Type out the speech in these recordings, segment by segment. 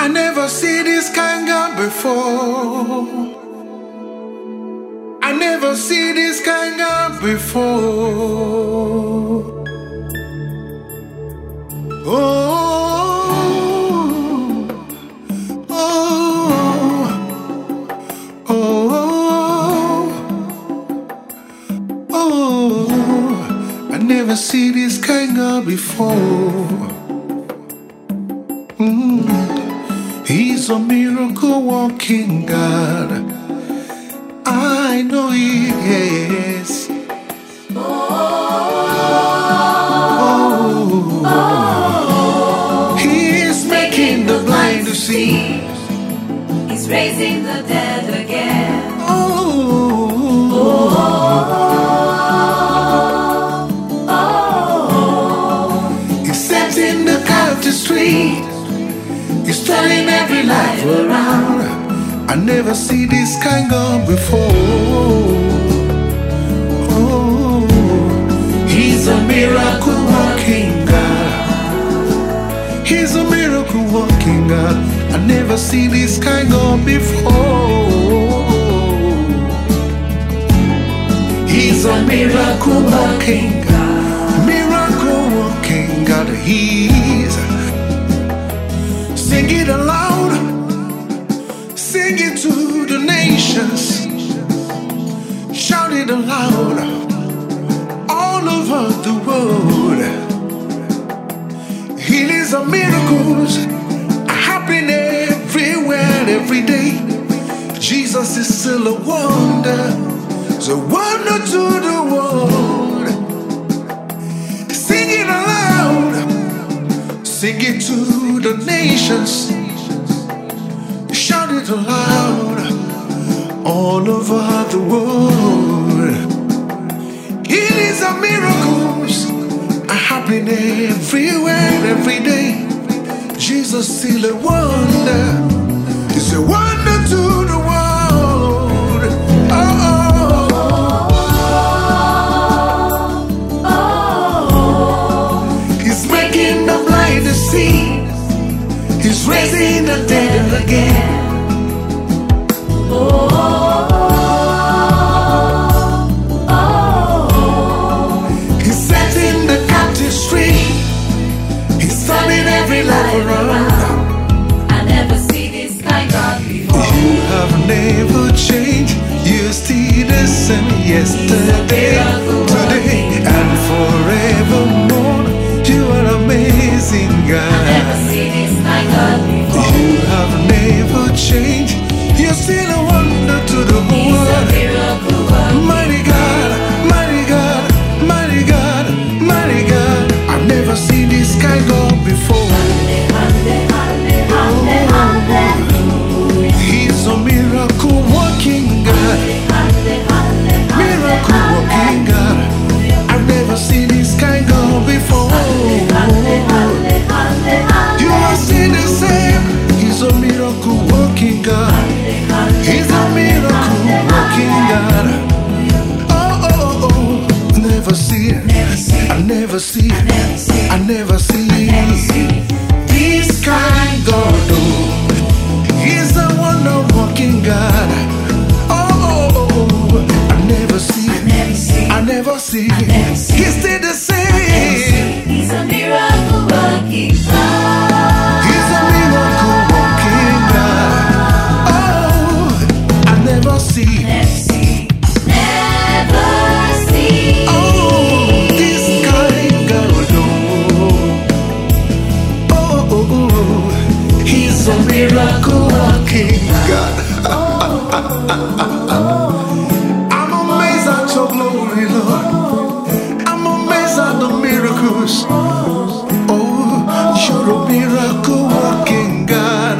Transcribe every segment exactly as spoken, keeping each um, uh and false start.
I never see this kind God before. I never see this kind God before. Oh, oh, oh, oh, I never see this kind God before. Mm. He's a miracle walking God. I know He is. Oh, He is making the blind to see. He's raising the dead again. Oh, Oh, oh, He's setting the captives free. He's turning every life around. I never see this kind God before. Oh, He's a miracle working God. He's a miracle working God. I never see this kind God before. He's a miracle working God. Miracle working God. He's sing it aloud, sing it to the nations, shout it aloud, all over the world. Healings and miracles are happening everywhere, every day. Jesus is still a wonder, it's a wonder to the world. Sing it aloud, sing it to the nations, shout it aloud, all over the world. Healings and miracles are happening everywhere, every day. Jesus still a wonder, He's a wonder to the world. Oh, oh, oh. He's making the blind to see. He's raising the dead again. Oh, oh, oh. He's setting the captives free. He's turning every life around. I never see this kind God before. You have never changed. You're still the same yesterday, today, and forevermore. You are amazing, I God. never see this kind God before. You have never changed. You're still a wonder to the whole He's a world. miracle worker. Mighty God, mighty God, mighty God, mighty God. I've never seen this kind God before. He's a miracle working God. Miracle working God. I've never seen this kind God before. You are still the same. He's a miracle working God. He's a miracle working God. Oh, oh, oh, never see it. I never see it. I never see this kind God. Oh, He's a wonder working God. Oh, oh, oh, I never see it. I never see it. He's still the same. He's a miracle working God. He's a miracle working God. Oh, I never see. Never see, never see. Oh, this kind God. Oh, oh, oh, oh. He's a miracle working God. I'm amazed at your glory, Lord. I'm amazed at the miracles. Oh, you're a miracle working God.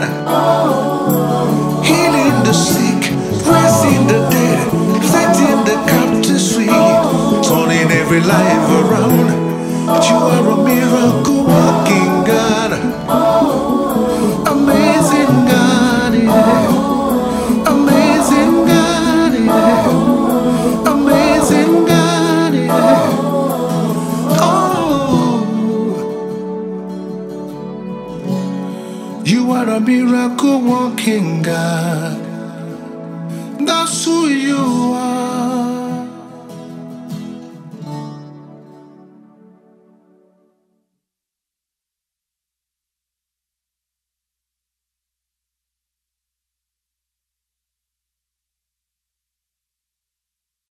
Healing the sick, raising the dead, setting the captives free, turning every life around. You are a miracle working God. Amazing God, yeah. Amazing God, yeah. Amazing God, yeah. Oh, You are a miracle walking God. That's who